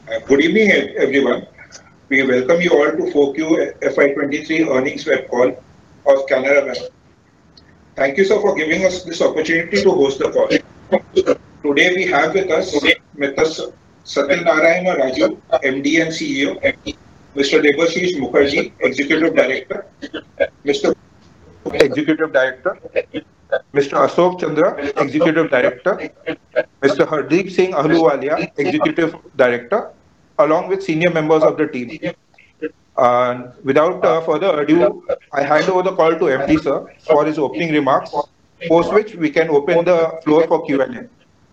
Good evening, everyone. We welcome you all to 4Q FY23 earnings web call of Canara Bank. Thank you, sir, for giving us this opportunity to host the call. Today we have with us Mr. Satyanarayana Raju, MD and CEO, Mr. Debashish Mukherjee, Executive Director, Mr. Executive Director, Mr. Ashok Chandra, Executive Director, Mr. Hardeep Singh Ahluwalia, Executive Director, along with senior members of the team. Without further ado, I hand over the call to MD sir for his opening remarks, post which we can open the floor for Q&A.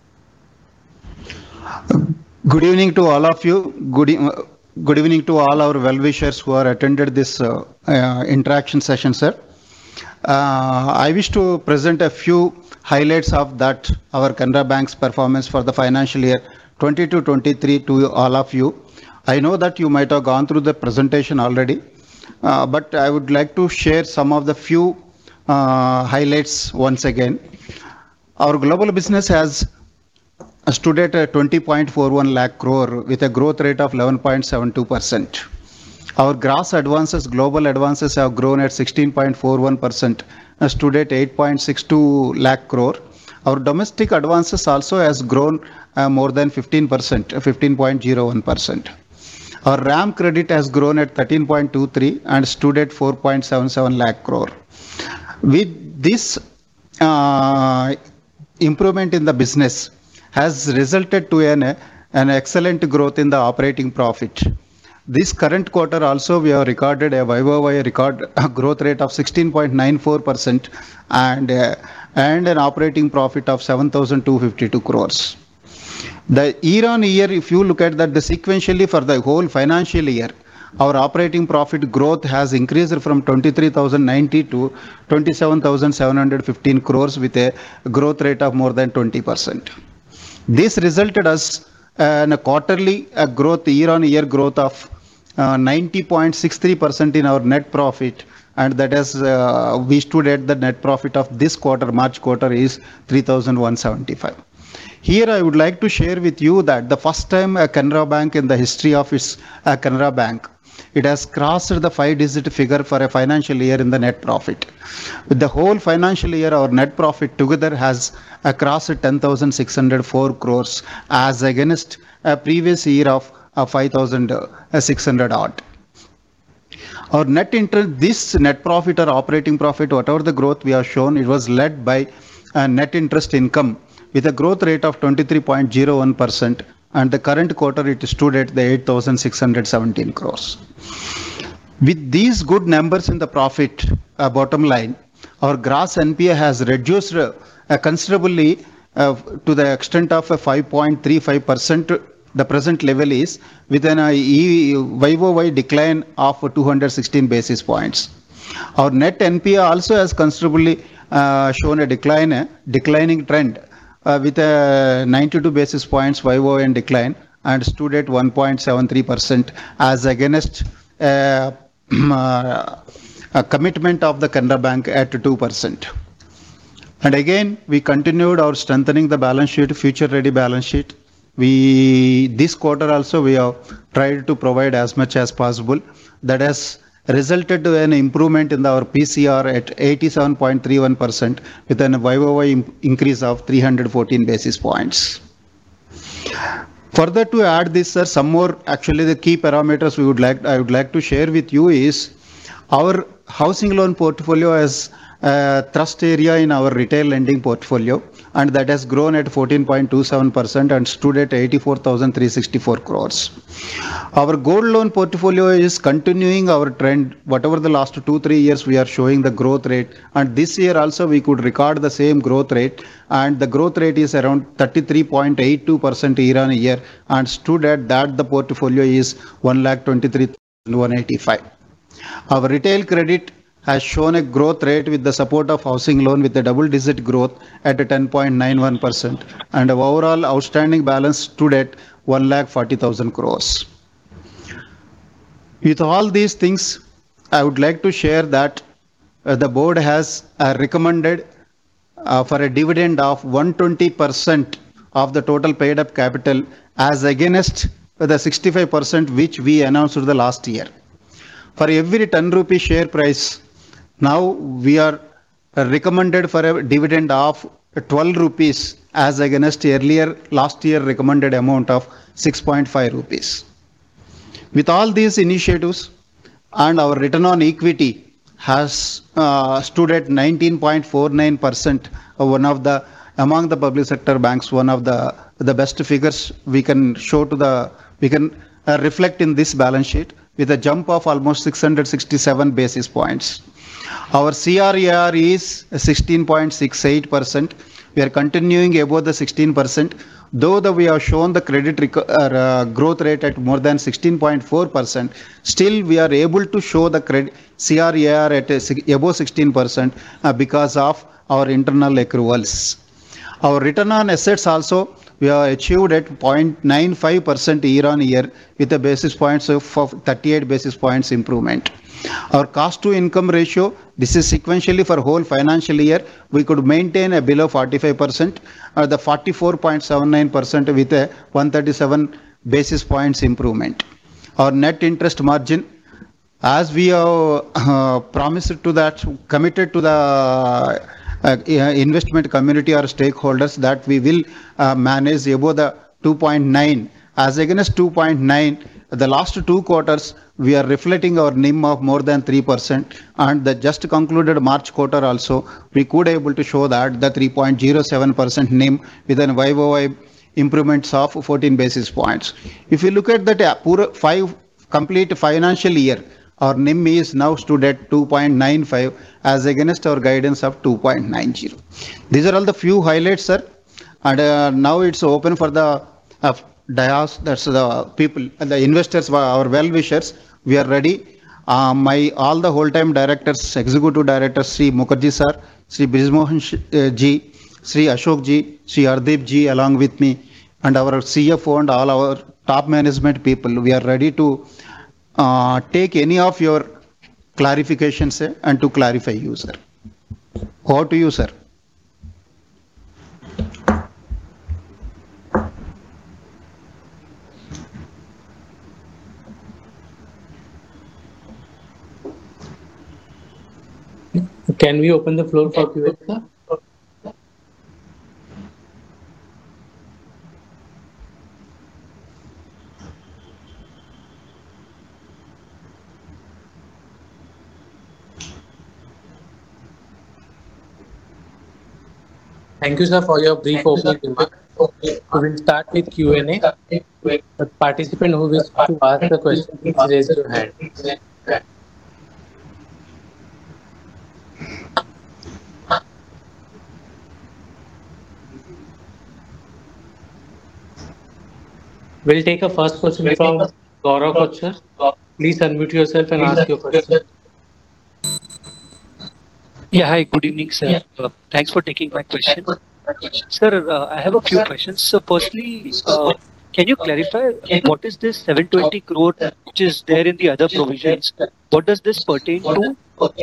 Good evening to all of you. Good evening to all our well-wishers who are attended this interaction session, sir. I wish to present a few highlights of that our Canara Bank's performance for the financial year 22-23 to all of you. I know that you might have gone through the presentation already, but I would like to share some of the few highlights once again. Our global business has stood at 20.41 lakh crore with a growth rate of 11.72%. Our gross advances, global advances have grown at 16.41%, stood at 8.62 lakh crore. Our domestic advances also has grown more than 15%, 15.01%. Our RAM credit has grown at 13.23 and stood at 4.77 lakh crore. With this improvement in the business has resulted to an excellent growth in the operating profit. This current quarter also we have recorded a YoY growth rate of 16.94% and an operating profit of 7,252 crores. The year on year, if you look at that, the sequentially for the whole financial year, our operating profit growth has increased from 23,090 to 27,715 crores with a growth rate of more than 20%. This resulted us in a quarterly growth, year on year growth of 90.63% in our net profit, and that is we stood at the net profit of this quarter, March quarter, is 3,175. Here I would like to share with you that the first time a Canara Bank in the history of its Canara Bank, it has crossed the 5-digit figure for a financial year in the net profit. With the whole financial year, our net profit together has crossed 10,604 crores as against a previous year of 5,600 odd. Our net interest, this net profit or operating profit, whatever the growth we have shown, it was led by net interest income with a growth rate of 23.01%, and the current quarter it stood at the 8,617 crores. With these good numbers in the profit bottom line, our gross NPA has reduced considerably to the extent of 5.35%. The present level is with an YoY decline of 216 basis points. Our net NPA also has considerably shown a declining trend with a 92 basis points YoY and decline and stood at 1.73% as against a commitment of the Canara Bank at 2%. And again, we continued our strengthening the balance sheet, future ready balance sheet. This quarter also we have tried to provide as much as possible. That has resulted to an improvement in our PCR at 87.31% with an YoY increase of 314 basis points. Further to add this, sir, some more actually the key parameters I would like to share with you is our housing loan portfolio as a thrust area in our retail lending portfolio, and that has grown at 14.27% and stood at 84,364 crores. Our gold loan portfolio is continuing our trend. Whatever the last 2-3 years we are showing the growth rate, and this year also we could record the same growth rate, and the growth rate is around 33.82% year on year and stood at that the portfolio is 1,23,185. Our retail credit has shown a growth rate with the support of housing loan with a double-digit growth at 10.91%, and overall outstanding balance stood at 1,40,000 crores. With all these things, I would like to share that the board has recommended for a dividend of 120% of the total paid up capital as against the 65% which we announced the last year. For every 10 rupee share price, now we are recommended for a dividend of 12 rupees as against earlier last year recommended amount of 6.5 rupees. With all these initiatives, and our return on equity has stood at 19.49%, one of the among the public sector banks, one of the best figures we can show to the we can reflect in this balance sheet with a jump of almost 667 basis points. Our CRAR is 16.68%. We are continuing above the 16%. Though we have shown the credit growth rate at more than 16.4%, still we are able to show the credit CRAR at above 16% because of our internal accruals. Our return on assets also we have achieved at 0.95% year on year with a basis points of 38 basis points improvement. Our cost to income ratio, this is sequentially for whole financial year, we could maintain a below 45%, or the 44.79% with a 137 basis points improvement. Our net interest margin, as we have promised to that, committed to the investment community or stakeholders that we will manage above the 2.9 as against 2.9. The last 2 quarters we are reflecting our NIM of more than 3%, and the just concluded March quarter also we could able to show that the 3.07% NIM with an YoY improvements of 14 basis points. If you look at that complete financial year, our NIM is now stood at 2.95 as against our guidance of 2.90. These are all the few highlights, sir. And now it's open for the dais, that's the people, the investors, our well-wishers. We are ready. All the whole-time directors, executive directors, Sri Mukherjee sir, Sri Brijmohan ji, Sri Ashok ji, Sri Hardeep ji along with me, and our CFO and all our top management people, we are ready to take any of your clarifications and to clarify you, sir. Over to you, sir. Can we open the floor for Q&A, sir? Thank you, sir, for your brief opening. We will start with Q&A. The participant who wishes to ask the question, please raise your hand. We'll take a first question from Gaurav Kochhar. Please unmute yourself and ask your question. Yeah, hi, good evening, sir. Thanks for taking my question. Sir, I have a few questions. So firstly, can you clarify what is this 720 crore which is there in the other provisions? What does this pertain to?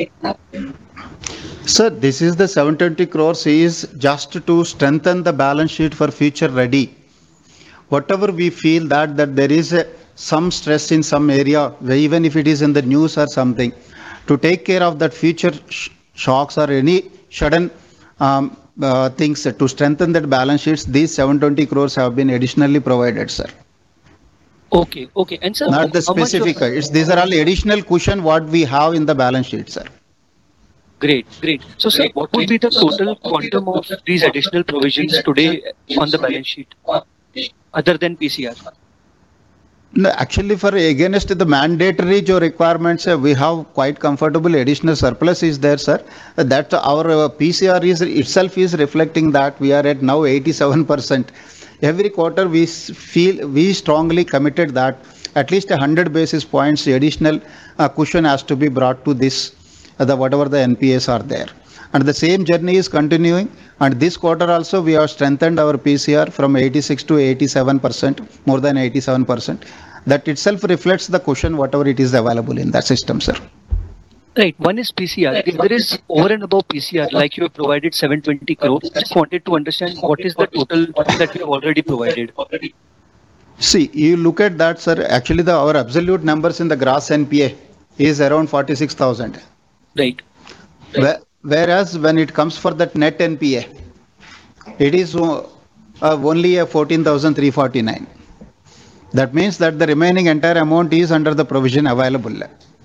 Sir, this is the 720 crores is just to strengthen the balance sheet for future ready. Whatever we feel that there is some stress in some area, even if it is in the news or something, to take care of that future shocks or any sudden things to strengthen that balance sheets, these 720 crores have been additionally provided, sir. Okay. And sir, not the specific. These are all additional cushion what we have in the balance sheet, sir. Great. So, sir, what would be the total quantum of these additional provisions today on the balance sheet, other than PCR? No, actually, for against the mandatory requirements, we have quite comfortable additional surplus is there, sir. That our PCR itself is reflecting that we are at now 87%. Every quarter we strongly committed that at least 100 basis points additional cushion has to be brought to this, whatever the NPAs are there. And the same journey is continuing. And this quarter also we have strengthened our PCR from 86 to 87%, more than 87%. That itself reflects the cushion, whatever it is available in that system, sir. Right. One is PCR. If there is over and above PCR, like you have provided 720 crores, just wanted to understand what is the total that you have already provided. See, you look at that, sir. Actually, our absolute numbers in the gross NPA is around 46,000. Right. Whereas when it comes for that net NPA, it is only a 14,349. That means that the remaining entire amount is under the provision available.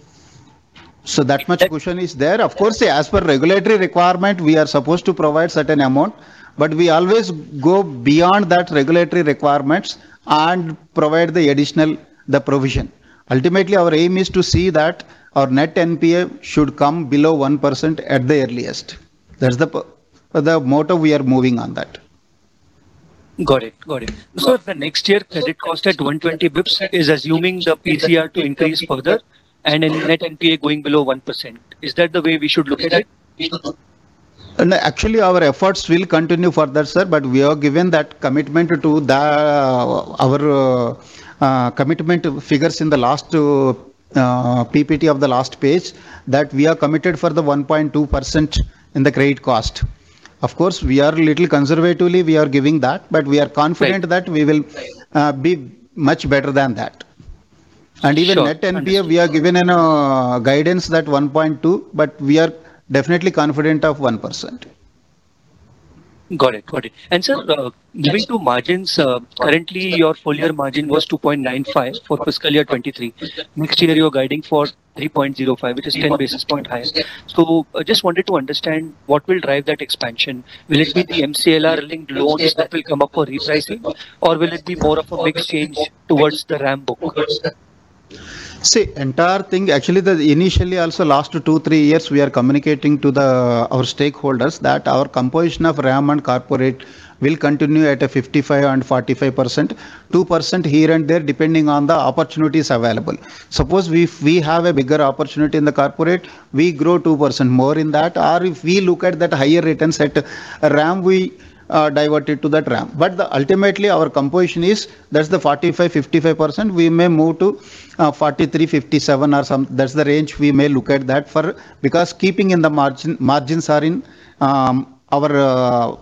So that much cushion is there. Of course, as per regulatory requirement, we are supposed to provide certain amount, but we always go beyond that regulatory requirements and provide the provision. Ultimately, our aim is to see that our net NPA should come below 1% at the earliest. That's the motto we are moving on that. Got it. So the next year credit cost at 120 bips is assuming the PCR to increase further and in net NPA going below 1%. Is that the way we should look at it? And actually, our efforts will continue further, sir, but we are given that commitment to our commitment figures in the last PPT of the last page, that we are committed for the 1.2% in the credit cost. Of course, we are little conservatively, we are giving that, but we are confident that we will be much better than that. And even net NPA, we are given a guidance that 1.2, but we are definitely confident of 1%. Got it. And sir, moving to margins, currently your full year margin was 2.95 for fiscal year 23. Next year you're guiding for 3.05, which is 10 basis point higher. So I just wanted to understand what will drive that expansion. Will it be the MCLR linked loans that will come up for repricing, or will it be more of a mix change towards the RAM book? See, entire thing, actually, initially also last 2-3 years, we are communicating to our stakeholders that our composition of RAM and corporate will continue at a 55 and 45%, 2% here and there, depending on the opportunities available. Suppose if we have a bigger opportunity in the corporate, we grow 2% more in that, or if we look at that higher returns at RAM, we divert it to that RAM. But ultimately our composition is, that's the 45-55%. We may move to 43-57 or some. That's the range we may look at that for, because keeping in the margins are in our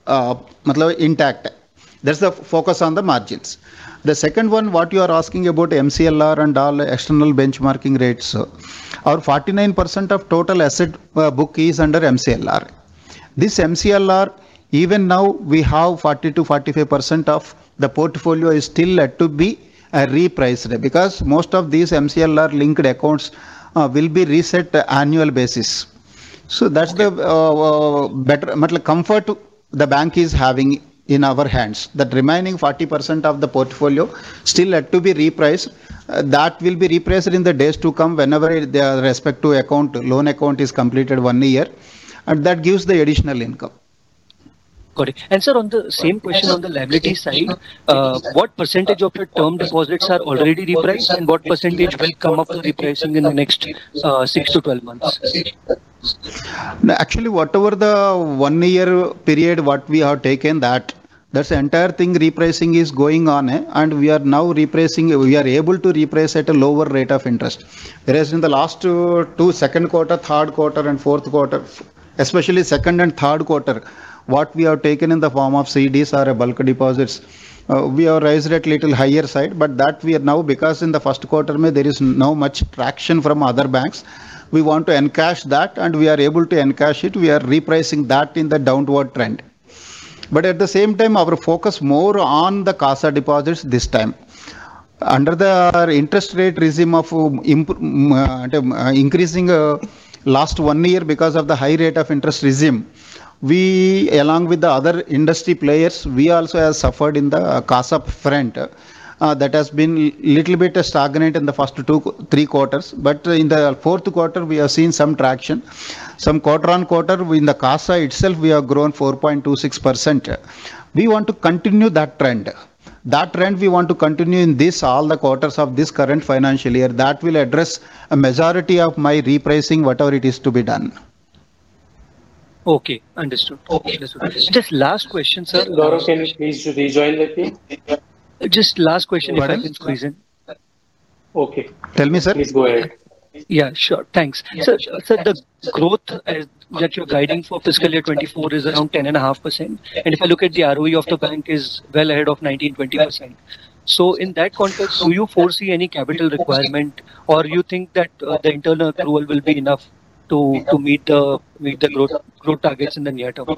intact. That's the focus on the margins. The second one, what you are asking about MCLR and all external benchmarking rates. Our 49% of total asset book is under MCLR. This MCLR, even now we have 40-45% of the portfolio is still yet to be repriced, because most of these MCLR linked accounts will be reset annual basis. So that's the better comfort the bank is having in our hands. That remaining 40% of the portfolio still yet to be repriced. That will be repriced in the days to come whenever the respective loan account is completed 1 year, and that gives the additional income. Got it. And sir, on the same question on the liability side, what percentage of your term deposits are already repriced, and what percentage will come up for repricing in the next 6 to 12 months? Actually, whatever the 1 year period what we have taken, that's the entire thing repricing is going on, and we are now repricing, we are able to reprice at a lower rate of interest. Whereas in the last second quarter, third quarter and fourth quarter, especially second and third quarter, what we have taken in the form of CDs or bulk deposits, we have raised at little higher side, but that we are now, because in the first quarter there is no much traction from other banks, we want to encash that, and we are able to encash it. We are repricing that in the downward trend. But at the same time, our focus more on the CASA deposits this time. Under the interest rate regime of increasing last 1 year because of the high rate of interest regime, we, along with the other industry players, we also have suffered in the CASA front. That has been little bit stagnant in the first 2-3 quarters, but in the fourth quarter we have seen some traction. Some quarter on quarter in the CASA itself we have grown 4.26%. We want to continue that trend. That trend we want to continue in all the quarters of this current financial year. That will address a majority of my repricing, whatever it is to be done. Okay, understood. Just last question, sir. Gaurav, can you please rejoin the team? Just last question, if I can squeeze in. Okay. Tell me, sir. Please go ahead. Yeah, sure. Thanks. Sir, the growth that you're guiding for fiscal year 24 is around 10.5%. And if I look at the ROE of the bank is well ahead of 19-20%. So in that context, do you foresee any capital requirement, or you think that the internal accrual will be enough to meet the growth targets in the near term?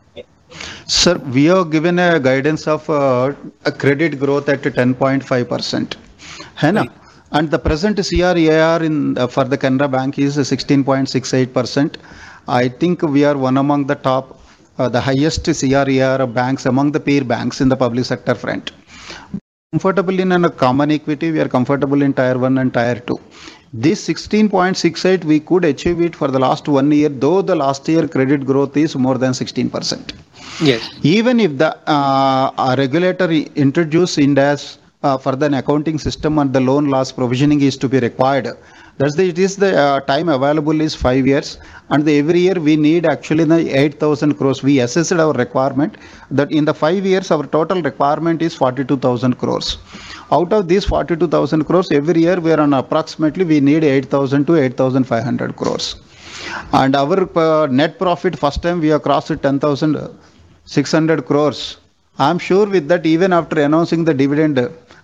Sir, we have given a guidance of a credit growth at 10.5%. है ना? And the present CRAR for the Canara Bank is 16.68%. I think we are one among the top, the highest CRAR banks among the peer banks in the public sector front. Comfortable in a common equity, we are comfortable in tier 1 and tier 2. This 16.68, we could achieve it for the last 1 year, though the last year credit growth is more than 16%. Yes. Even if the regulator introduced Ind AS for the accounting system and the loan loss provisioning is to be required, it is the time available is 5 years, and every year we need actually the 8,000 crores. We assessed our requirement that in the 5 years our total requirement is 42,000 crores. Out of these 42,000 crores, every year we are on approximately we need 8,000 to 8,500 crores. And our net profit first time we have crossed 10,600 crores. I am sure with that even after announcing the dividend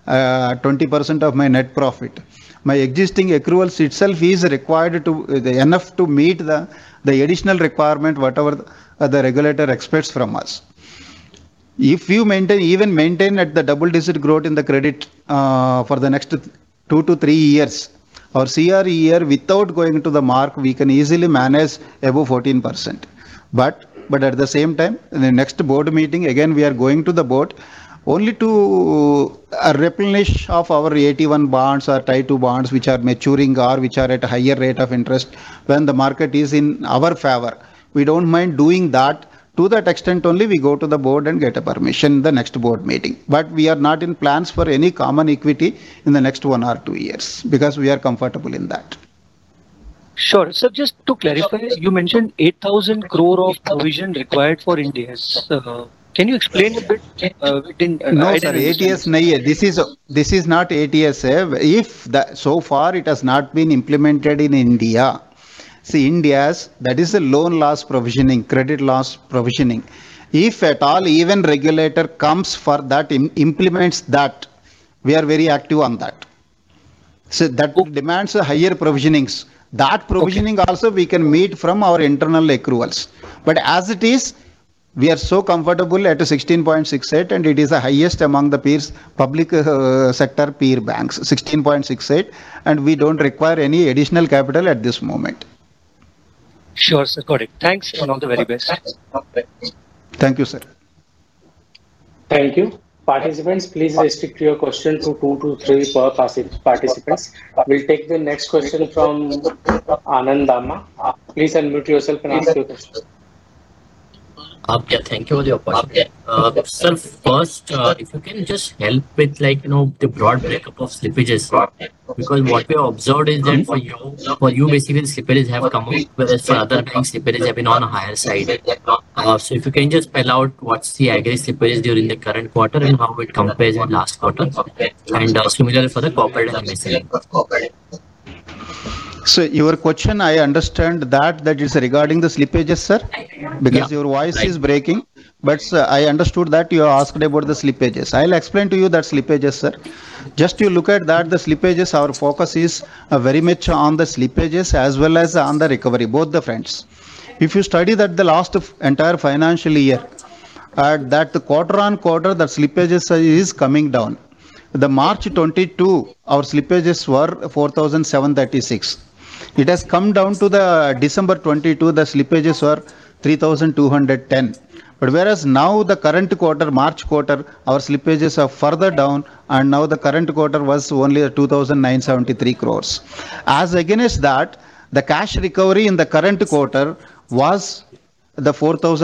20% of my net profit, my existing accruals itself is required to enough to meet the additional requirement whatever the regulator expects from us. If you maintain at the double-digit growth in the credit for the next 2 to 3 years, our CRE year without going to the mark, we can easily manage above 14%. But at the same time, in the next board meeting, again we are going to the board only to replenish of our AT1 bonds or Tier 2 bonds which are maturing or which are at a higher rate of interest when the market is in our favor. We don't mind doing that. To that extent only we go to the board and get a permission in the next board meeting. But we are not in plans for any common equity in the next 1 or 2 years because we are comfortable in that. Sure. So just to clarify, you mentioned 8,000 crore of provision required for Ind AS. Can you explain a bit? No, sir. ATS nahi hai. This is not ATS. If so far it has not been implemented in India. See, India's that is a loan loss provisioning, credit loss provisioning. If at all even regulator comes for that, implements that, we are very active on that. So that demands a higher provisionings. That provisioning also we can meet from our internal accruals. But as it is, we are so comfortable at 16.68 and it is the highest among the peers, public sector peer banks, 16.68, and we don't require any additional capital at this moment. Sure, sir. Got it. Thanks and all the very best. Thank you, sir. Thank you. Participants, please restrict your question to 2 to 3 per participants. We'll take the next question from Anand Dama. Please unmute yourself and ask your question. Yeah, thank you for the opportunity. Sir, first, if you can just help with the broad breakup of slippages, because what we have observed is that for you basically the slippages have come up, whereas for other banks slippages have been on a higher side. So if you can just spell out what's the aggregate slippages during the current quarter and how it compares with last quarter, and similarly for the corporate and MSME. So your question, I understand that is regarding the slippages, sir, because your voice is breaking. But I understood that you asked about the slippages. I'll explain to you that slippages, sir. Just you look at that, the slippages, our focus is very much on the slippages as well as on the recovery, both the fronts. If you study that the last entire financial year, that the quarter on quarter, the slippages is coming down. The March 22, our slippages were 4,736. It has come down to the December 22, the slippages were 3,210. But whereas now the current quarter, March quarter, our slippages are further down, and now the current quarter was only 2,973 crores. As against that, the cash recovery in the current quarter was the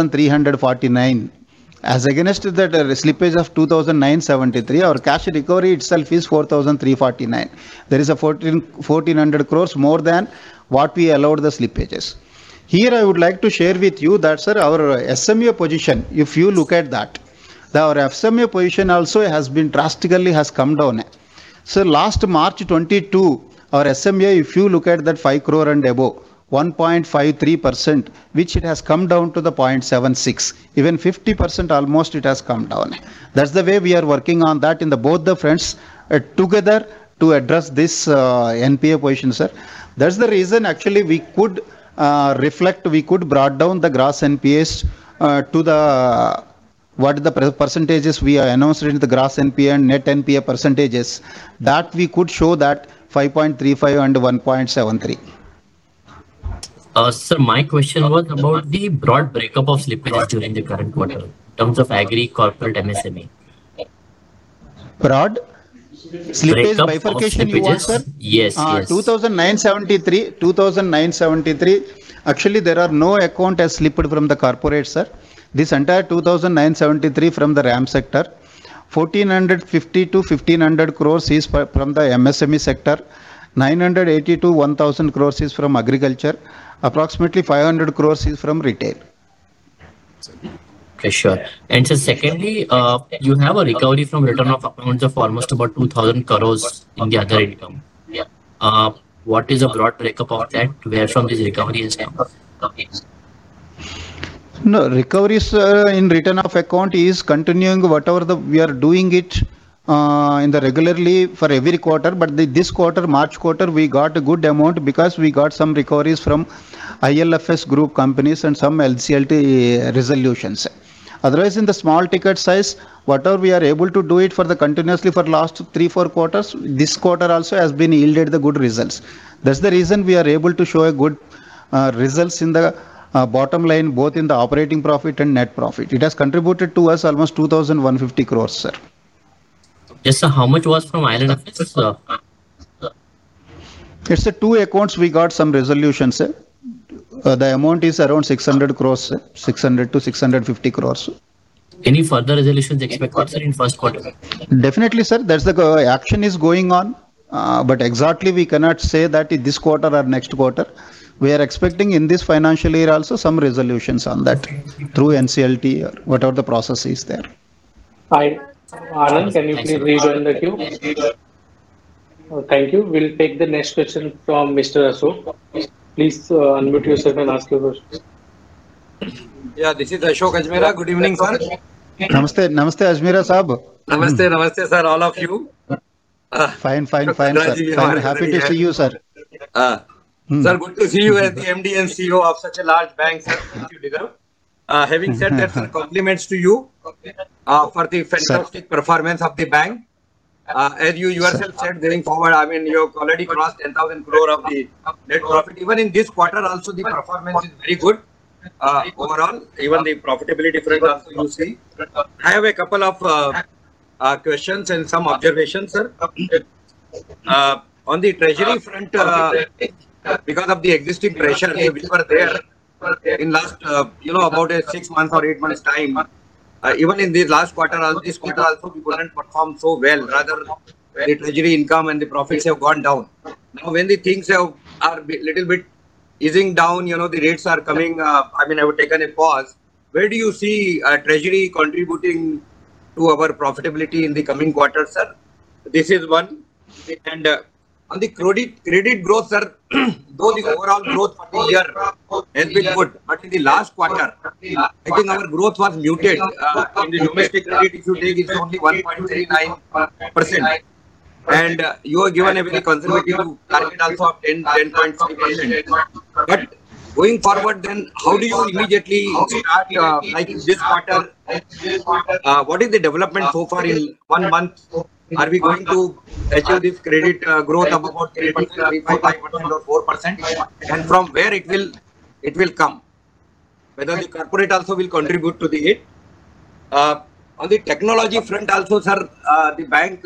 4,349. As against the slippage of 2,973, our cash recovery itself is 4,349. There is a 1,400 crores more than what we allowed the slippages. Here I would like to share with you that, sir, our SMA position, if you look at that, our SMA position also has been drastically has come down. So last March 22, our SMA, if you look at that 5 crore and above, 1.53%, which it has come down to the 0.76. Even 50% almost it has come down. That's the way we are working on that in the both the fronts together to address this NPA position, sir. That's the reason actually we could we could brought down the gross NPAs to the what the percentages we announced in the gross NPA and net NPA percentages, that we could show that 5.35 and 1.73. Sir, my question was about the broad breakup of slippages during the current quarter in terms of agri, corporate, MSME. Broad slippage bifurcation you want, sir? Yes, yes. 2973. Actually, there are no account has slipped from the corporate, sir. This entire 2,973 from the RAM sector, 1,450 to 1,500 crores is from the MSME sector, 980 to 1,000 crores is from agriculture, approximately 500 crores is from retail. Okay, sure. And so secondly, you have a recovery from return of accounts of almost about 2,000 crores in the other income. What is a broad breakup of that? Where from this recovery is come? No, recoveries in return of account is continuing whatever we are doing it in the regularly for every quarter. But this quarter, March quarter, we got a good amount because we got some recoveries from ILFS group companies and some LCLT resolutions. Otherwise, in the small ticket size, whatever we are able to do it for the continuously for last 3-4 quarters, this quarter also has been yielded the good results. That's the reason we are able to show a good results in the bottom line, both in the operating profit and net profit. It has contributed to us almost 2,150 crores, sir. Yes, sir. How much was from ILFS? It's the 2 accounts we got some resolutions, sir. The amount is around 600 crores, sir. 600 to 650 crores. Any further resolutions expected, sir, in first quarter? Definitely, sir. That's the action is going on. But exactly we cannot say that in this quarter or next quarter. We are expecting in this financial year also some resolutions on that through NCLT or whatever the process is there. Hi, Anand, can you please rejoin the queue? Thank you. We'll take the next question from Mr. Ashok. Please unmute yourself and ask your question. Yeah, this is Ashok Ajmera. Good evening, sir. Namaste, Ajmera Saab. Namaste, sir, all of you. Fine, sir. Fine, happy to see you, sir. Sir, good to see you as the MD and CEO of such a large bank, sir, which you deserve. Having said that, sir, compliments to you for the fantastic performance of the bank. As you yourself said, going forward, I mean, you have already crossed 10,000 crore of the net profit. Even in this quarter, also the performance is very good. Overall, even the profitability difference also you see. I have a couple of questions and some observations, sir. On the treasury front, because of the existing pressure, we were there in last, about a 6 months or 8 months time. Even in the last quarter, this quarter also, we couldn't perform so well. Rather, the treasury income and the profits have gone down. Now, when the things are a little bit easing down, the rates are coming. I have taken a pause. Where do you see treasury contributing to our profitability in the coming quarter, sir? This is one. And on the credit growth, sir, though the overall growth for the year has been good, but in the last quarter, I think our growth was muted. In the domestic credit, if you take, it's only 1.39%. And you are given a very conservative target also of 10.3%. But going forward, then, how do you immediately start, like this quarter, what is the development so far in 1 month? Are we going to achieve this credit growth of about 3%, 3.5% or 4%? And from where it will come? Whether the corporate also will contribute to the it. On the technology front also, sir, the bank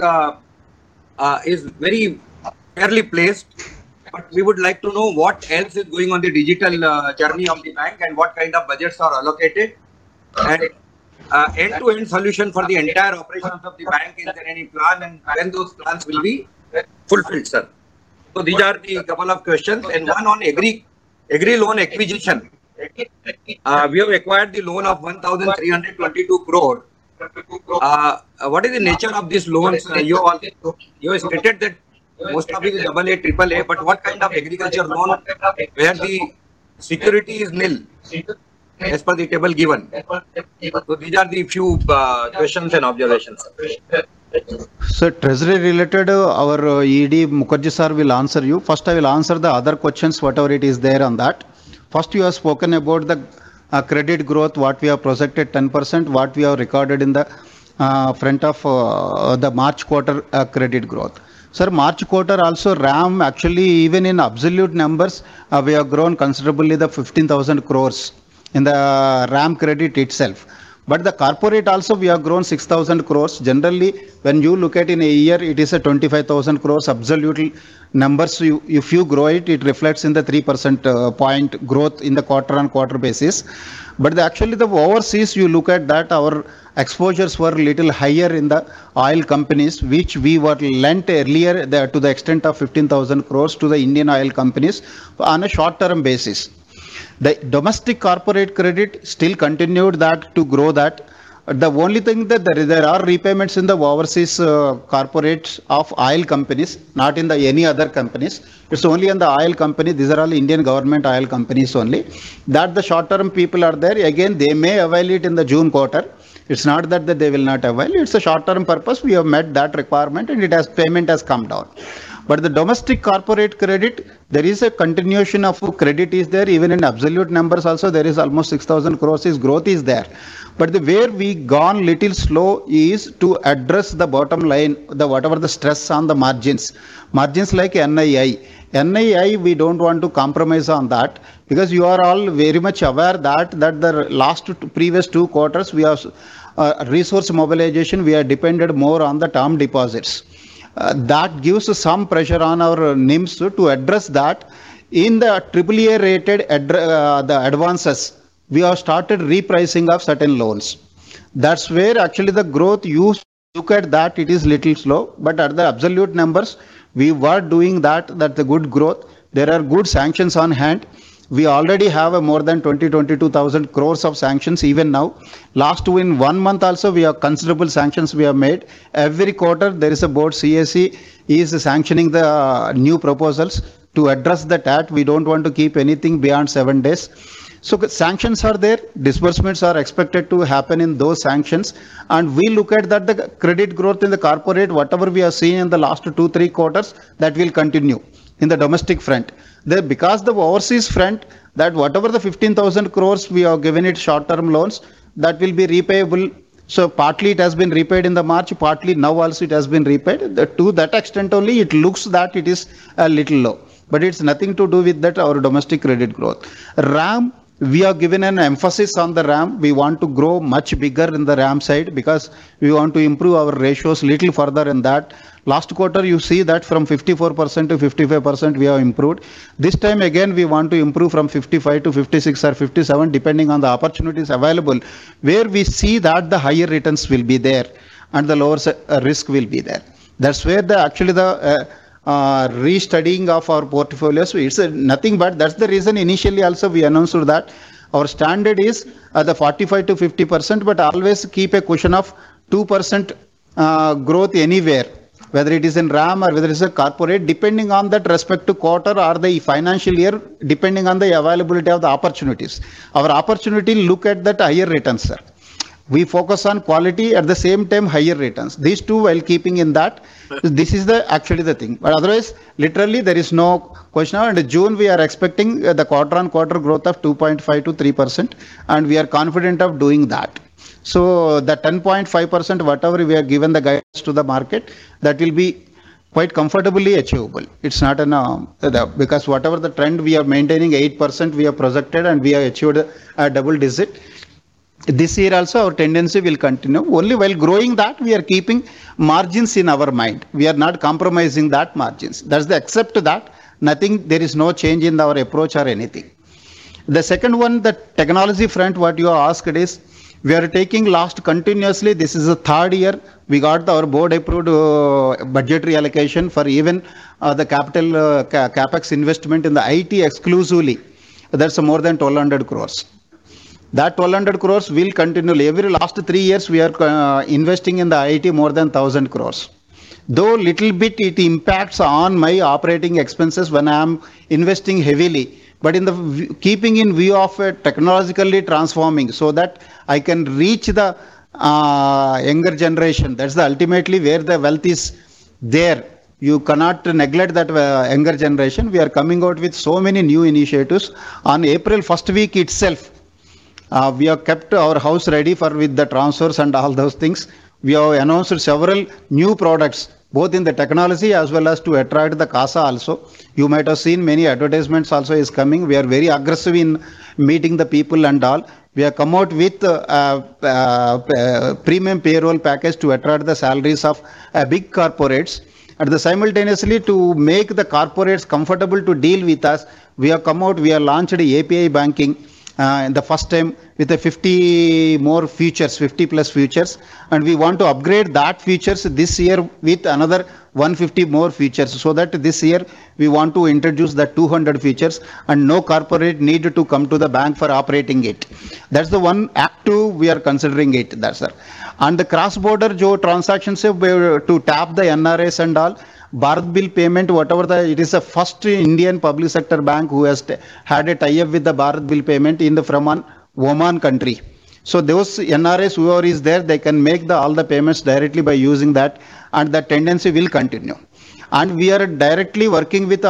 is very fairly placed. But we would like to know what else is going on the digital journey of the bank and what kind of budgets are allocated. And end-to-end solution for the entire operations of the bank. Is there any plan and when those plans will be fulfilled, sir? So these are the couple of questions. And one on agri loan acquisition. We have acquired the loan of 1,322 crore. What is the nature of these loans? You have stated that most of it is AA, AAA, but what kind of agriculture loan where the security is nil as per the table given? So these are the few questions and observations. So treasury related, our ED Mukherjee sir will answer you. First, I will answer the other questions, whatever it is there on that. First, you have spoken about the credit growth, what we have projected 10%, what we have recorded in the front of the March quarter credit growth. Sir, March quarter also RAM actually even in absolute numbers we have grown considerably the 15,000 crores in the RAM credit itself. But the corporate also we have grown 6,000 crores. Generally, when you look at in a year, it is a 25,000 crores absolute numbers. If you grow it, it reflects in the 3% point growth in the quarter-on-quarter basis. But actually the overseas, you look at that, our exposures were little higher in the oil companies, which we were lent earlier to the extent of 15,000 crores to the Indian oil companies on a short-term basis. The domestic corporate credit still continued that to grow that. The only thing that there are repayments in the overseas corporates of oil companies, not in the any other companies. It's only in the oil company. These are all Indian government oil companies only. That the short-term people are there. Again, they may avail it in the June quarter. It's not that they will not avail. It's a short-term purpose. We have met that requirement and payment has come down. But the domestic corporate credit, there is a continuation of credit is there. Even in absolute numbers also, there is almost 6,000 crores growth is there. But where we gone little slow is to address the bottom line, whatever the stress on the margins. Margins like NII. NII, we don't want to compromise on that because you are all very much aware that the previous 2 quarters, we have resource mobilization, we are depended more on the term deposits. That gives some pressure on our NIMs to address that. In the AAA rated the advances, we have started repricing of certain loans. That's where actually the growth, you look at that, it is little slow, but at the absolute numbers, we were doing that. That's a good growth. There are good sanctions on hand. We already have more than 22,000 crores of sanctions even now. Last in 1 month also, we have considerable sanctions we have made. Every quarter, there is a board, CAC is sanctioning the new proposals to address the TAT. We don't want to keep anything beyond 7 days. So sanctions are there, disbursements are expected to happen in those sanctions, and we look at that the credit growth in the corporate, whatever we have seen in the last 2-3 quarters, that will continue in the domestic front. Because the overseas front, that whatever the 15,000 crores we have given it short-term loans, that will be repayable. So partly it has been repaid in the March, partly now also it has been repaid. To that extent only, it looks that it is a little low, but it's nothing to do with that our domestic credit growth. RAM, we have given an emphasis on the RAM. We want to grow much bigger in the RAM side because we want to improve our ratios little further in that. Last quarter, you see that from 54% to 55% we have improved. This time again, we want to improve from 55 to 56 or 57 depending on the opportunities available, where we see that the higher returns will be there and the lower risk will be there. That's where the restudying of our portfolios. So it's nothing but that's the reason initially also we announced that our standard is the 45 to 50%, but always keep a cushion of 2% growth anywhere, whether it is in RAM or whether it is a corporate, depending on that respective quarter or the financial year, depending on the availability of the opportunities. Our opportunity look at that higher returns, sir. We focus on quality at the same time higher returns. These two while keeping in that, this is actually the thing. But otherwise, literally there is no question. And in June we are expecting the quarter-on-quarter growth of 2.5 to 3%, and we are confident of doing that. So the 10.5%, whatever we have given the guidance to the market, that will be quite comfortably achievable. It's not because whatever the trend we are maintaining 8% we have projected and we have achieved a double digit. This year also our tendency will continue. Only while growing that we are keeping margins in our mind. We are not compromising that margins. That's the except that nothing, there is no change in our approach or anything. The second one, the technology front, what you asked is, we are taking last continuously, this is the 3rd year, we got our board approved budgetary allocation for even the capital capex investment in the IT exclusively. That's more than 1,200 crores. That 1,200 crores will continue. Every last 3 years we are investing in the IT more than 1,000 crores. though little bit it impacts on my operating expenses when I am investing heavily. But in the keeping in view of technologically transforming so that I can reach the younger generation, that's the ultimately where the wealth is there. You cannot neglect that younger generation. We are coming out with so many new initiatives. On April 1st week itself, we have kept our house ready for with the transfers and all those things. We have announced several new products, both in the technology as well as to attract the CASA also. You might have seen many advertisements also is coming. We are very aggressive in meeting the people and all. We have come out with premium payroll package to attract the salaries of big corporates. At the simultaneously, to make the corporates comfortable to deal with us, we have come out, we have launched API banking in the first time with a 50 more features, 50 plus features, and we want to upgrade that features this year with another 150 more features, so that this year we want to introduce the 200 features and no corporate need to come to the bank for operating it. That's the one act 2 we are considering it. That's sir. And the cross-border transactions to tap the NRS and all, Bharat Bill payment, whatever it is the first Indian public sector bank who has had a tie-up with the Bharat Bill payment from an Oman country. So those NRS, whoever is there, they can make all the payments directly by using that, and that tendency will continue. And we are directly working with the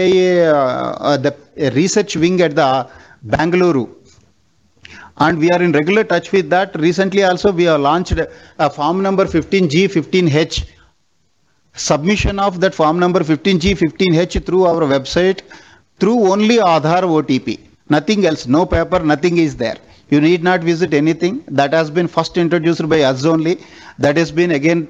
RBI, the research wing at the Bangalore. And we are in regular touch with that. Recently also we have launched a form number 15G, 15H. Submission of that form number 15G, 15H through our website, through only Aadhaar OTP. Nothing else, no paper, nothing is there. You need not visit anything. That has been first introduced by us only. That has been again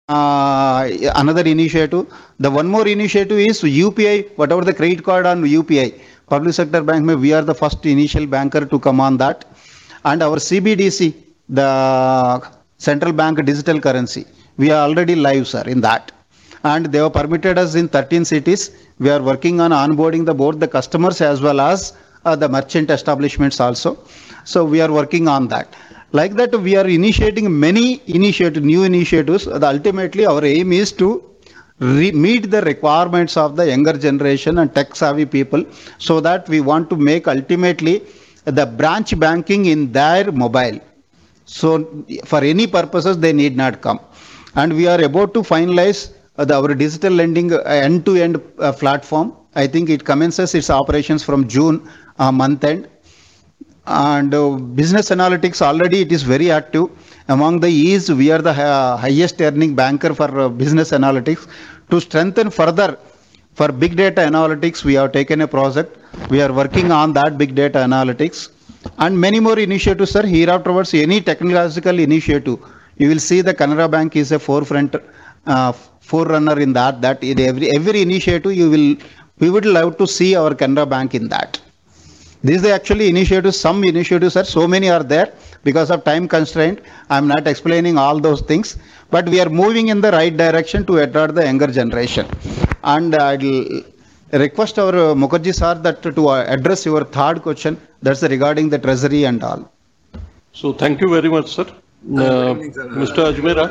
another initiative. The one more initiative is UPI, whatever the credit card on UPI. Public sector bank, we are the first initial banker to come on that. And our CBDC, the central bank digital currency, we are already live, sir, in that. And they have permitted us in 13 cities. We are working on onboarding both the customers as well as the merchant establishments also. So we are working on that. Like that, we are initiating many new initiatives. Ultimately, our aim is to meet the requirements of the younger generation and tech savvy people, so that we want to make ultimately the branch banking in their mobile. So for any purposes, they need not come. And we are about to finalize our digital lending end-to-end platform. I think it commences its operations from June month end. And business analytics, already it is very active. Among the E's, we are the highest earning banker for business analytics. To strengthen further for big data analytics, we have taken a project. We are working on that big data analytics. And many more initiatives, sir. Here afterwards, any technological initiative, you will see the Canara Bank is a forefront forerunner in that. That in every initiative we would love to see our Canara Bank in that. These are actually initiatives. Some initiatives are so many are there because of time constraint. I am not explaining all those things, but we are moving in the right direction to attract the younger generation. And I'll request our Mukherjee sir that to address your third question. That's regarding the treasury and all. So thank you very much, sir. Mr. Ajmera,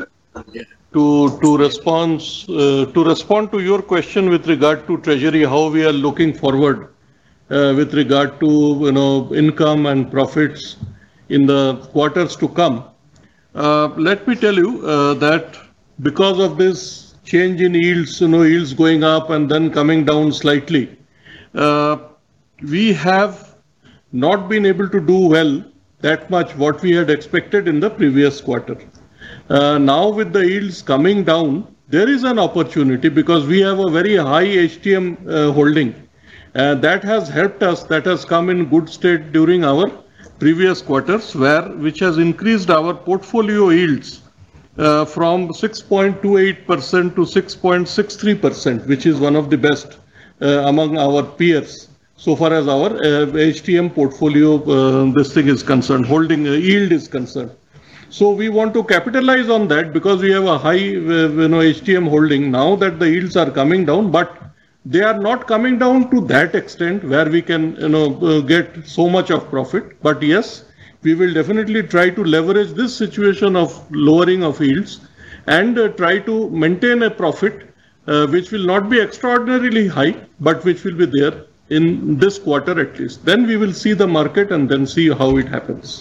to respond to your question with regard to treasury, how we are looking forward with regard to income and profits in the quarters to come. Let me tell you that because of this change in yields, yields going up and then coming down slightly, we have not been able to do well that much what we had expected in the previous quarter. Now with the yields coming down, there is an opportunity because we have a very high HTM holding. That has helped us, that has come in good state during our previous quarters, which has increased our portfolio yields from 6.28% to 6.63%, which is one of the best among our peers so far as our HTM portfolio this thing is concerned, holding yield is concerned. So we want to capitalize on that because we have a high HTM holding now that the yields are coming down, but they are not coming down to that extent where we can get so much of profit. But yes, we will definitely try to leverage this situation of lowering of yields and try to maintain a profit which will not be extraordinarily high, but which will be there in this quarter at least. Then we will see the market and then see how it happens.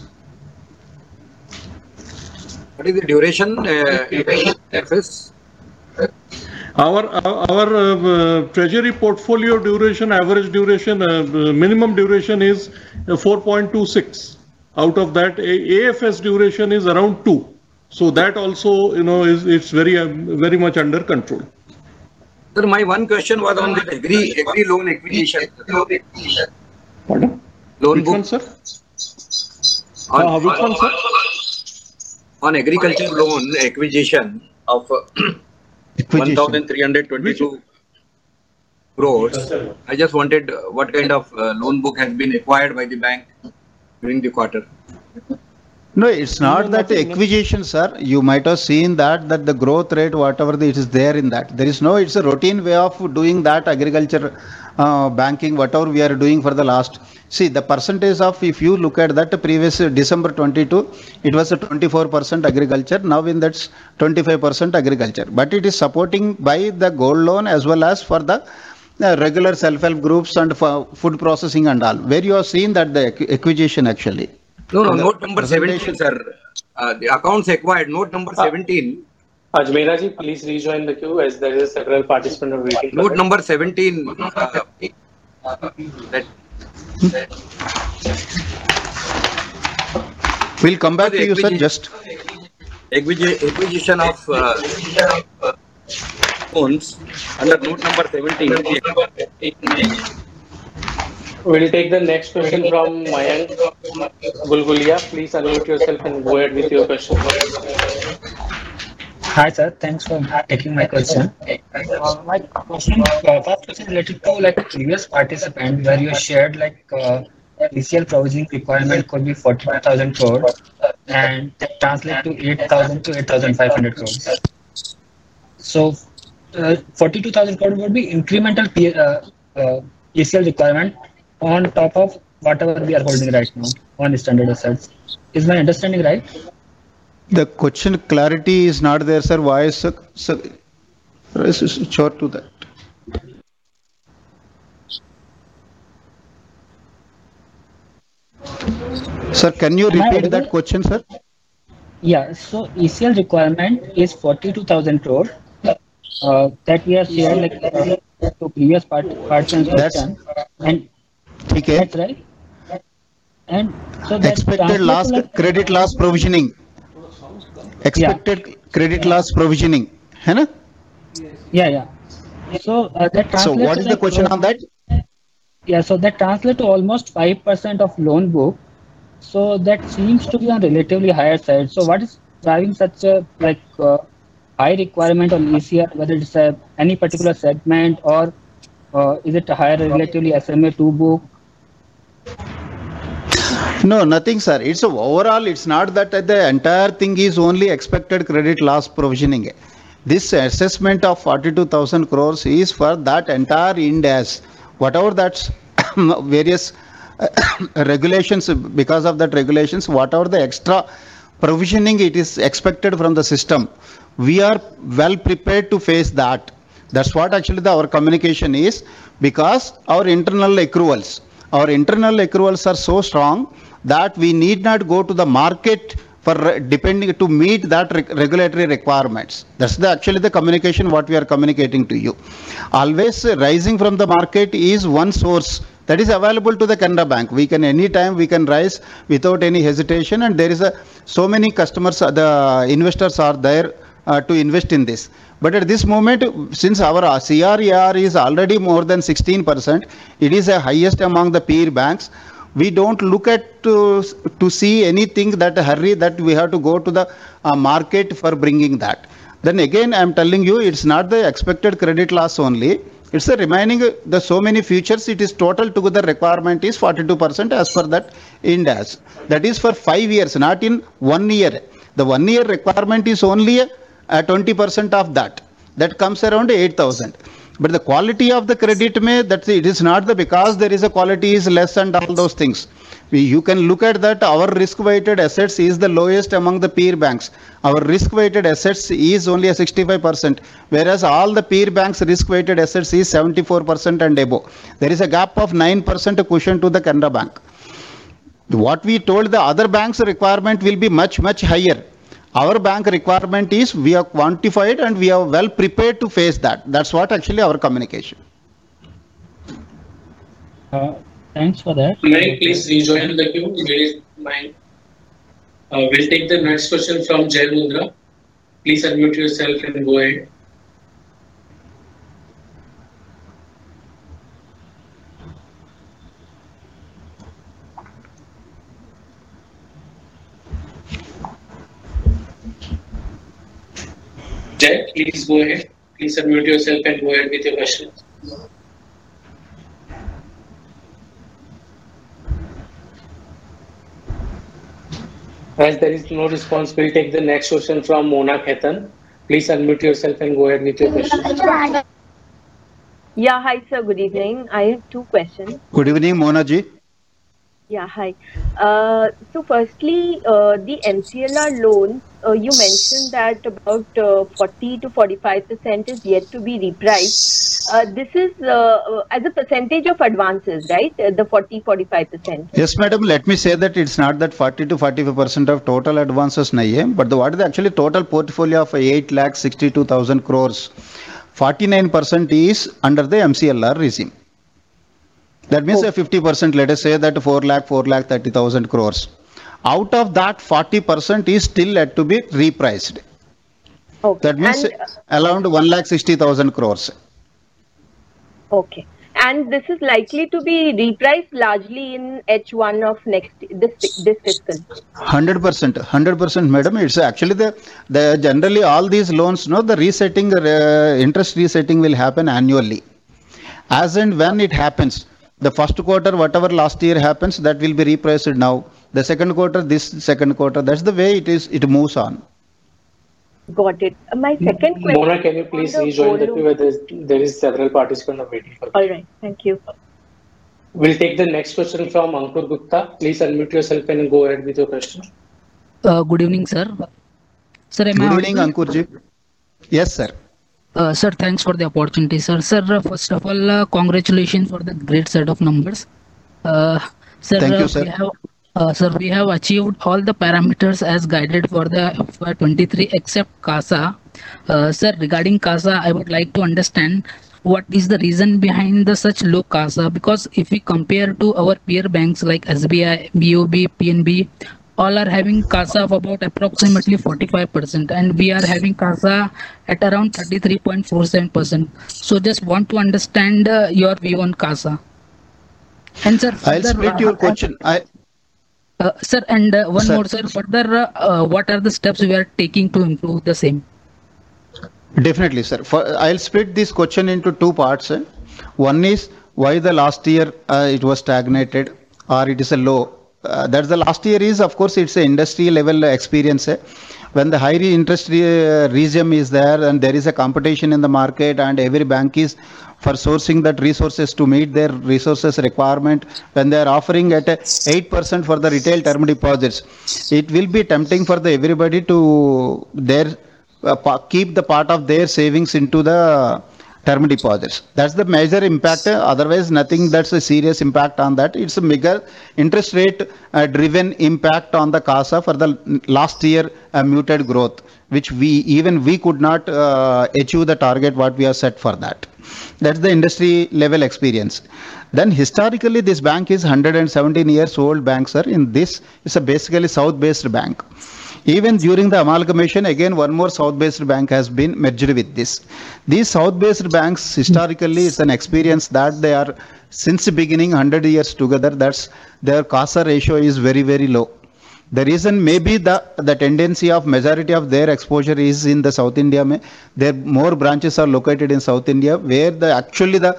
What is the duration, FS? Our treasury portfolio duration, average duration, minimum duration is 4.26. Out of that, AFS duration is around 2. So that also, it's very much under control. Sir, my one question was on the agri loan acquisition. Pardon? Loan Which book. one, sir? Which one, sir? On agriculture loan acquisition of 1,322 crores. I just wanted what kind of loan book has been acquired by the bank during the quarter. No, it's not that acquisition, sir. You might have seen that the growth rate, whatever it is there in that. There is no, it's a routine way of doing that agriculture banking, whatever we are doing for the last. See, the percentage of, if you look at that previous December 22, it was a 24% agriculture. Now in that's 25% agriculture. But it is supporting by the gold loan as well as for the regular self-help groups and for food processing and all. Where you have seen that the acquisition actually. No, note number 17, sir. The accounts acquired, note number 17. Ajmera ji, please rejoin the queue as there is several participants are waiting. Note number 17. We'll come back to you, sir. Just acquisition of loans under note number 17. We'll take the next question from Mayank Gulgulia. Please unmute yourself and go ahead with your question. Hi, sir. Thanks for taking my question. My question, first question related to like previous participant where you shared like ECL provisioning requirement could be 42,000 crore and that translate to 8,000 to 8,500 crores. So 42,000 crore would be incremental ECL requirement on top of whatever we are holding right now on standard assets. Is my understanding right? the question clarity is not there, sir. Why is short to that? Sir, can you repeat that question, sir? Yeah, so ECL requirement is 42,000 crore that we are sharing like to previous parts and question. And okay. That's right. And so that expected loss, credit loss provisioning. Expected credit loss provisioning. है ना? Yeah. So that translates. So what is the question on that? Yeah, so that translates to almost 5% of loan book. So that seems to be on relatively higher side. So what is driving such a high requirement on ECL, whether it's any particular segment or is it a higher relatively SMA2 book? No, nothing, sir. It's overall, it's not that the entire thing is only expected credit loss provisioning. This assessment of 42,000 crores is for that entire Ind AS. Whatever that's various regulations, because of that regulations, whatever the extra provisioning it is expected from the system, we are well prepared to face that. That's what actually our communication is, because our internal accruals are so strong that we need not go to the market for depending to meet that regulatory requirements. That's actually the communication what we are communicating to you. Always rising from the market is one source that is available to the Canara Bank. We can anytime we can rise without any hesitation, and there is so many customers, the investors are there to invest in this. But at this moment, since our CRAR is already more than 16%, it is the highest among the peer banks. We don't look at to see anything that hurry that we have to go to the market for bringing that. Then again, I am telling you, it's not the expected credit loss only. It's the remaining, the so many futures, it is total together requirement is 42% as per that Ind AS. That is for 5 years, not in 1 year. The 1 year requirement is only 20% of that. That comes around 8,000. But the quality of the credit that it is not the because there is a quality is less and all those things. You can look at that our risk weighted assets is the lowest among the peer banks. Our risk weighted assets is only a 65%, whereas all the peer banks risk weighted assets is 74% and above. There is a gap of 9% cushion to the Canara Bank. What we told the other banks requirement will be much higher. Our bank requirement is we are quantified and we are well prepared to face that. That's what actually our communication. Thanks for that. May please rejoin the queue. We'll take the next question from Jay Mundra. Please unmute yourself and go ahead. Jay, please go ahead. Please unmute yourself and go ahead with your question. As there is no response, we'll take the next question from Mona Khetan. Please unmute yourself and go ahead with your question. Yeah, hi sir, good evening. I have two questions. Good evening, Mona ji. Yeah, hi. So firstly, the MCLR loans, you mentioned that about 40 to 45% is yet to be repriced. This is as a percentage of advances, right? The 40-45%. Yes, madam. Let me say that it's not that 40 to 45% of total advances, but what is the actually total portfolio of 8,62,000 crores? 49% is under the MCLR regime. That means a 50%, let us say that 4,30,000 crores. Out of that, 40% is still yet to be repriced. Okay. That means around 1,60,000 crores. Okay. And this is likely to be repriced largely in H1 of this fiscal. 100%, madam. It's actually the generally all these loans, the resetting, interest resetting will happen annually. As and when it happens, the first quarter, whatever last year happens, that will be repriced now. The second quarter, that's the way it is. It moves on. Got it. My second question. Mona, can you please rejoin the queue? There is several participants waiting for you. All right. Thank you. We'll take the next question from Ankur Gupta. Please unmute yourself and go ahead with your question. Good evening, sir. Sir, Good evening, Ankur ji. Yes, sir. Sir, thanks for the opportunity, sir. Sir, first of all, congratulations for the great set of numbers. Sir, thank you, sir. We have achieved all the parameters as guided for the FY23 except CASA. Sir, regarding CASA, I would like to understand what is the reason behind the such low CASA, because if we compare to our peer banks like SBI, BOB, PNB, all are having CASA of about approximately 45%, and we are having CASA at around 33.47%. So just want to understand your view on CASA. And sir, I'll split your question. Sir, and one more, sir. Further, what are the steps we are taking to improve the same? Definitely, sir. I'll split this question into two parts. One is why the last year it was stagnated or it is a low. That's the last year is, of course, it's an industry level experience. When the high interest regime is there and there is a competition in the market and every bank is for sourcing that resources to meet their resources requirement, when they are offering at 8% for the retail term deposits, it will be tempting for everybody to keep the part of their savings into the term deposits. That's the major impact. Otherwise, nothing that's a serious impact on that. It's a bigger interest rate driven impact on the CASA for the last year muted growth, which we could not achieve the target what we have set for that. That's the industry level experience. Then historically, this bank is 117 years old bank, sir. In this, it's a basically south-based bank. Even during the amalgamation, again, one more south-based bank has been merged with this. These south-based banks, historically, it's an experience that they are, since the beginning, 100 years together, that's their CASA ratio is very, very low. The reason may be the tendency of majority of their exposure is in the South India. Their more branches are located in South India, where the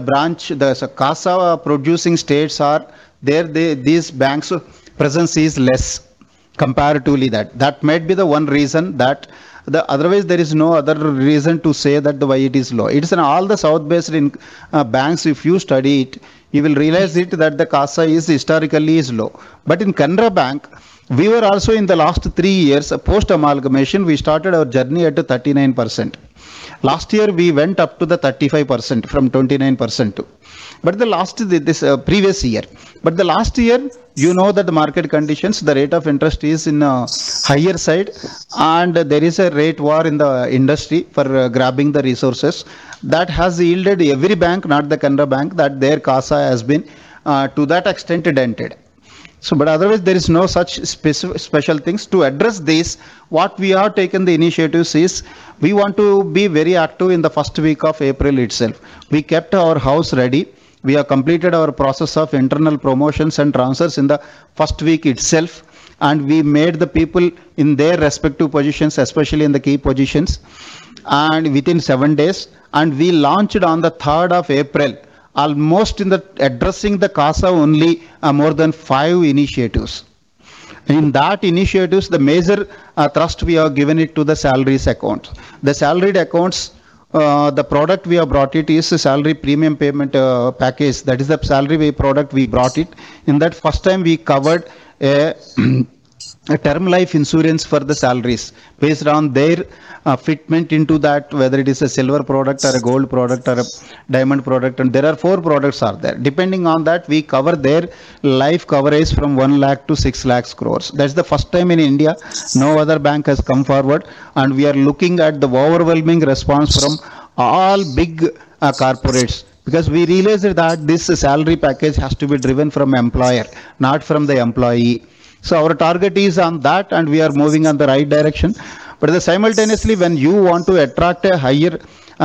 CASA producing states are there. These banks' presence is less. Comparatively, that might be the one reason that Otherwise, there is no other reason to say that why it is low. It is in all the south-based banks. If you study it, you will realize it that the CASA is historically is low. But in Canara Bank, we were also in the last 3 years post amalgamation. We started our journey at 39%. Last year we went up to the 35% from 29% to. But the previous year. But the last year, you know that the market conditions, the rate of interest is in a higher side, and there is a rate war in the industry for grabbing the resources. That has yielded every bank, not the Canara Bank, that their CASA has been to that extent dented. So, but otherwise there is no such special things. To address this, what we have taken the initiatives is, we want to be very active in the first week of April itself. We kept our house ready. We have completed our process of internal promotions and transfers in the first week itself. And we made the people in their respective positions, especially in the key positions, and within 7 days. And we launched on the 3rd of April. Almost in the addressing the CASA only more than 5 initiatives. In that initiatives, the major thrust we have given it to the salaries account. The salaried accounts, the product we have brought it is a salary premium payment package. That is the salary product we brought it. In that first time we covered a term life insurance for the salaries based on their fitment into that, whether it is a silver product or a gold product or a diamond product, and there are 4 products are there. Depending on that, we cover their life coverage from 1 lakh to 6 lakhs crores. That's the first time in India. No other bank has come forward, and we are looking at the overwhelming response from all big corporates, because we realized that this salary package has to be driven from employer, not from the employee. So our target is on that, and we are moving on the right direction. But simultaneously, when you want to attract a higher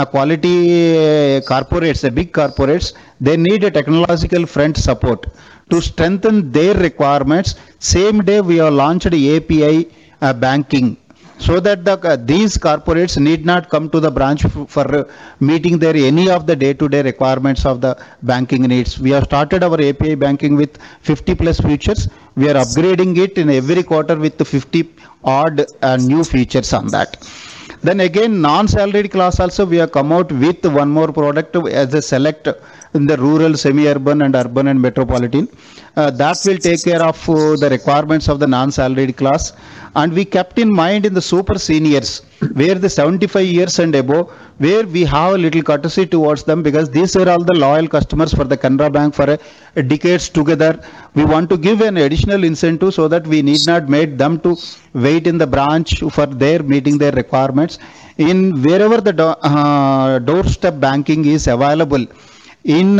quality corporates, the big corporates, they need a technological front support to strengthen their requirements. Same day we have launched API banking, so that these corporates need not come to the branch for meeting their any of the day-to-day requirements of the banking needs. We have started our API banking with 50 plus features. We are upgrading it in every quarter with the 50 odd new features on that. Then again, non-salaried class also we have come out with one more product as a select in the rural, semi-urban and urban and metropolitan. That will take care of the requirements of the non-salaried class. And we kept in mind in the super seniors, where the 75 years and above, where we have a little courtesy towards them, because these are all the loyal customers for the Canara Bank for decades together. We want to give an additional incentive so that we need not make them to wait in the branch for their meeting their requirements. In wherever the doorstep banking is available, in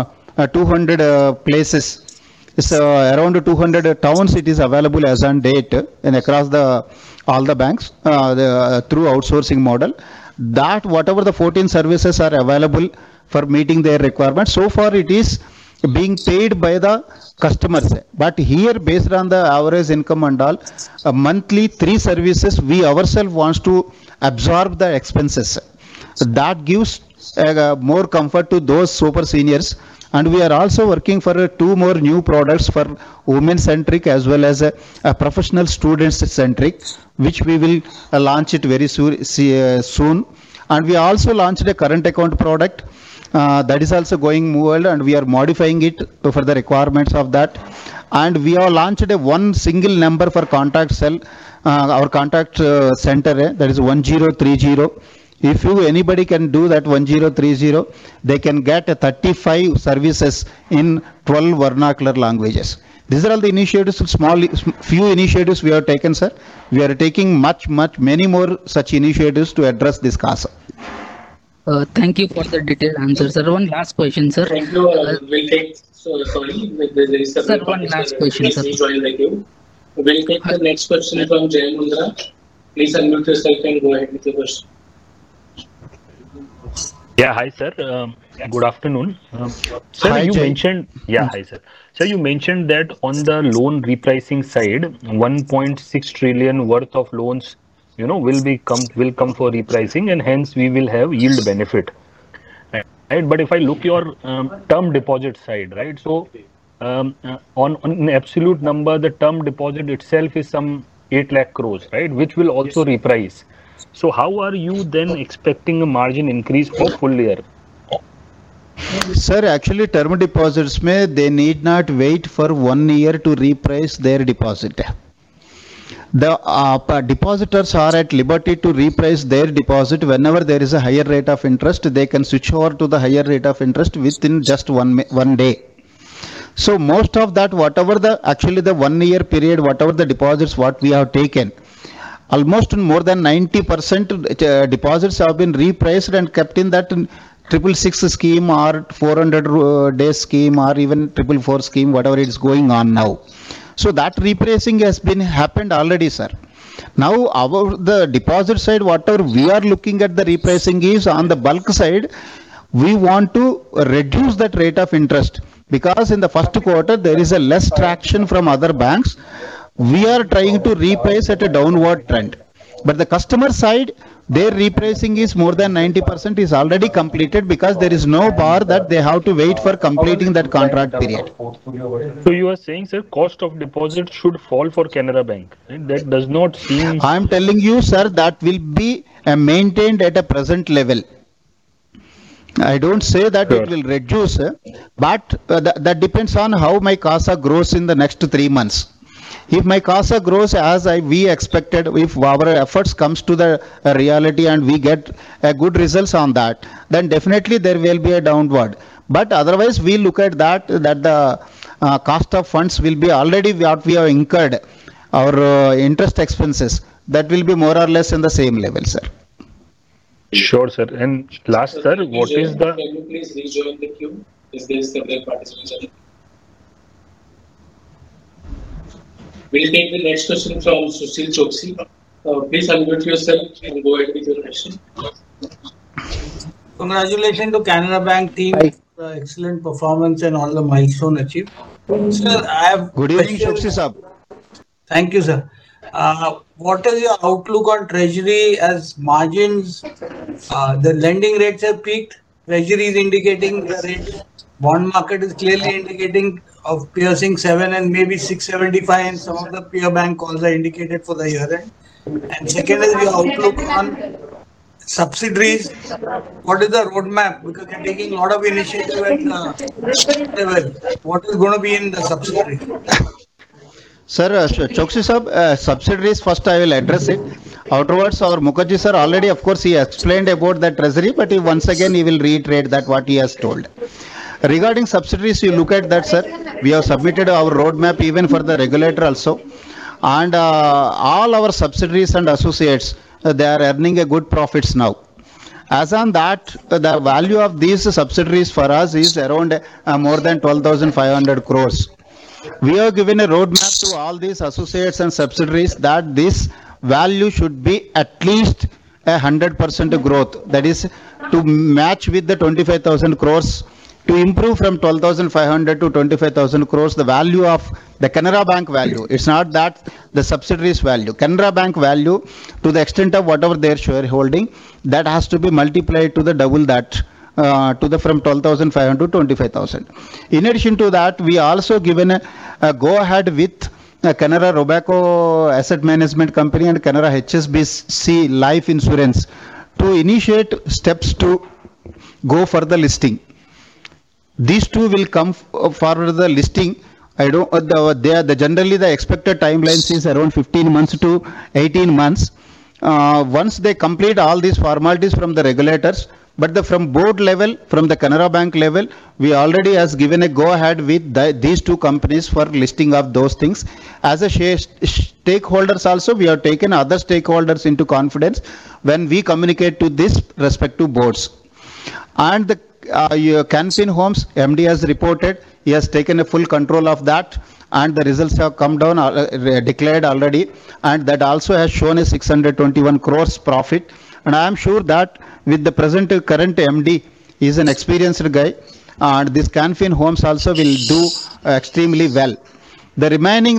200 places, so around 200 towns it is available as on date, and across all the banks through outsourcing model, that whatever the 14 services are available for meeting their requirements, so far it is being paid by the customers. But here, based on the average income and all, monthly 3 services we ourselves wants to absorb the expenses. That gives more comfort to those super seniors. And we are also working for 2 more new products for women centric as well as professional students centric, which we will launch it very soon. And we also launched a current account product that is also going well, and we are modifying it for the requirements of that. And we have launched a one single number for contact cell, our contact center, that is 1030. If anybody can do that 1030, they can get 35 services in 12 vernacular languages. These are all the initiatives, few initiatives we have taken, sir. We are taking many more such initiatives to address this CASA. Thank you for the detailed answer, sir. One last question, sir. Thank you. We'll take, there is sir, one last question, sir. We'll take the next question from Jay Mundra. Please unmute yourself and go ahead with your question. Yeah, hi sir. Good afternoon. Sir, hi, you Jay. mentioned, yeah, hi sir. Sir, you mentioned that on the loan repricing side, 1.6 trillion worth of loans, will come for repricing, and hence we will have yield benefit. Right? But if I look your term deposit side, right? So on an absolute number, the term deposit itself is some 8 lakh crores, right? Which will also reprice. So how are you then expecting a margin increase for full year? Sir, actually term deposits they need not wait for 1 year to reprice their deposit. The depositors are at liberty to reprice their deposit whenever there is a higher rate of interest. They can switch over to the higher rate of interest within just one day. So most of that, whatever the 1 year period, whatever the deposits what we have taken, almost more than 90% deposits have been repriced and kept in that 666 scheme or 400 days scheme or even 444 scheme, whatever it is going on now. So that repricing has been happened already, sir. Now the deposit side, whatever we are looking at the repricing is on the bulk side, we want to reduce that rate of interest because in the first quarter there is a less traction from other banks. We are trying to reprice at a downward trend, but the customer side, their repricing is more than 90% is already completed because there is no bar that they have to wait for completing that contract period. So you are saying, sir, cost of deposit should fall for Canara Bank. Right? That does not seem... I am telling you, sir, that will be maintained at a present level. I don't say that it will reduce, but that depends on how my CASA grows in the next 3 months. If my CASA grows as we expected, if our efforts comes to the reality and we get good results on that, then definitely there will be a downward. But otherwise, we look at that the cost of funds will be already what we have incurred, our interest expenses, that will be more or less in the same level, sir. Sure, sir. And last, sir, what is the... Can you please rejoin the queue? Is there several participants? We'll take the next question from Sushil Choksi. Please unmute yourself and go ahead with your question. Congratulations to Canara Bank team for the excellent performance and all the milestone achieved. Sir, I have... Good evening, Choksi sir. Thank you, sir. What is your outlook on treasury as margins? The lending rates have peaked. Treasury is indicating the rate. Bond market is clearly indicating of piercing 7 and maybe 675, and some of the peer bank calls are indicated for the year end. And second is your outlook on subsidiaries. What is the roadmap? Because you're taking a lot of initiative at the level. What is going to be in the subsidiary? Sir, Choksi sir, subsidiaries first I will address it. Afterwards, our Mukherjee sir already, of course, he explained about the treasury, but once again he will reiterate that what he has told. Regarding subsidiaries, you look at that, sir. We have submitted our roadmap even for the regulator also, and all our subsidiaries and associates they are earning a good profits now. As on that, the value of these subsidiaries for us is around more than 12,500 crores. We have given a roadmap to all these associates and subsidiaries that this value should be at least 100% growth. That is to match with the 25,000 crores, to improve from 12,500 to 25,000 crores, the value of the Canara Bank value. It's not that the subsidiaries value. Canara Bank value, to the extent of whatever their shareholding, that has to be multiplied to the double that. From 12,500 to 25,000. In addition to that, we also given a go ahead with Canara Robeco Asset Management Company and Canara HSBC Life Insurance to initiate steps to go for the listing. These two will come for the listing. I don't. Generally the expected timelines is around 15 months to 18 months. Once they complete all these formalities from the regulators. But from board level, from the Canara Bank level, we already has given a go ahead with these two companies for listing of those things. As a stakeholders also, we have taken other stakeholders into confidence when we communicate to this respective boards. And the Canfin Homes, MD has reported, he has taken a full control of that, and the results have come down, declared already, and that also has shown a 621 crores profit. And I am sure that with the current MD, he is an experienced guy, and this Canfin Homes also will do extremely well. The remaining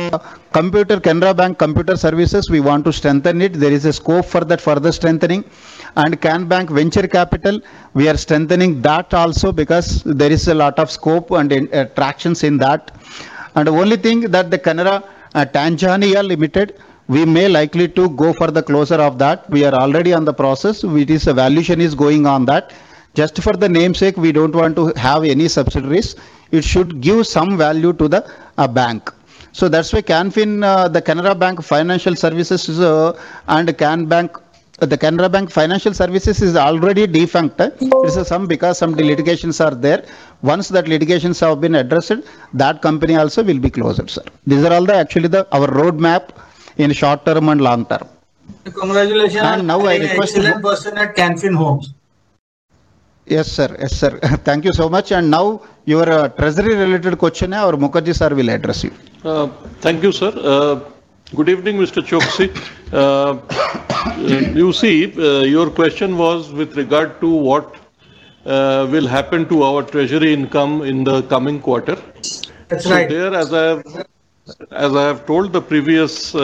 Canara Bank computer services, we want to strengthen it. There is a scope for that further strengthening. And Can Bank Venture Capital, we are strengthening that also because there is a lot of scope and tractions in that. And the only thing that the Canara Tanzania Limited, we may likely to go for the closure of that. We are already on the process. It is a valuation is going on that. Just for the namesake, we don't want to have any subsidiaries. It should give some value to the bank. So that's why CanFin, the Canara Bank Financial Services and the Canara Bank Financial Services is already defunct. It's some because some litigations are there. Once that litigations have been addressed, that company also will be closed, sir. These are all actually our roadmap in short term and long term. Congratulations. And now I request excellent person at CanFin Homes. Yes, sir. Yes, sir. Thank you so much. And now your treasury related question, or Mukherjee sir will address you. Thank you, sir. Good evening, Mr. Choksi. You see, your question was with regard to what will happen to our treasury income in the coming quarter. That's right. There, as I have told the previous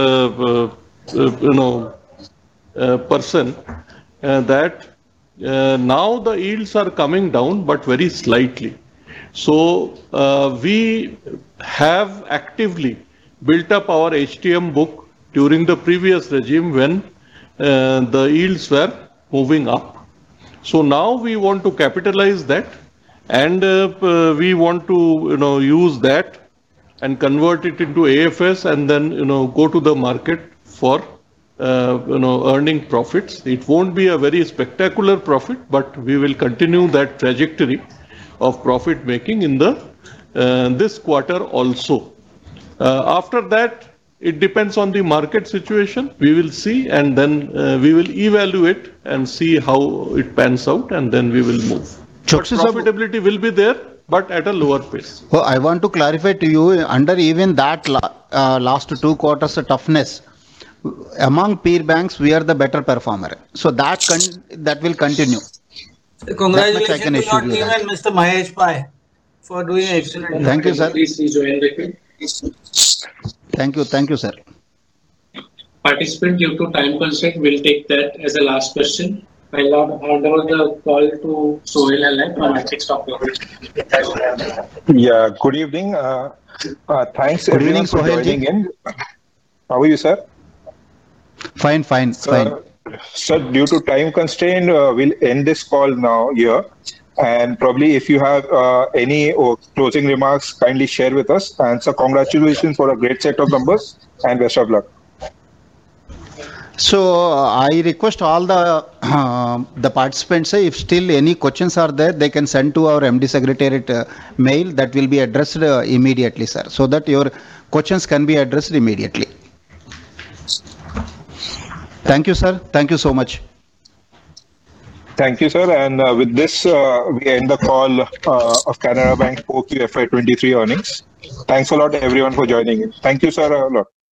person, that now the yields are coming down, but very slightly. So we have actively built up our HTM book during the previous regime when the yields were moving up. So now we want to capitalize that, and we want to use that and convert it into AFS, and then go to the market for earning profits. It won't be a very spectacular profit, but we will continue that trajectory of profit making in the this quarter also. After that, it depends on the market situation. We will see, and then we will evaluate and see how it pans out, and then we will move. Profitability will be there, but at a lower pace. Oh, I want to clarify to you, under even that last 2 quarters of toughness, among peer banks, we are the better performer. So that will continue. So congratulations to your team and Mr. Mahesh Pai for doing excellent. Thank you, sir. Please rejoin the queue. Thank you, sir. Participant, due to time constraint, will take that as a last question. I'll now hand over the call to Sohail Halai from Antique Stock Brokerage. Yeah, good evening. Thanks good everyone evening, for joining in. How are you, sir? Fine. Sir, due to time constraint, we'll end this call now here. And probably if you have any closing remarks, kindly share with us. And so congratulations for a great set of numbers and best of luck. So I request all the participants, if still any questions are there, they can send to our MD Secretariat mail that will be addressed immediately, sir, so that your questions can be addressed immediately. Thank you, sir. Thank you so much. Thank you, sir. And with this, we end the call of Canara Bank 4Q FY23 earnings. Thanks a lot, everyone, for joining in. Thank you, sir, a lot.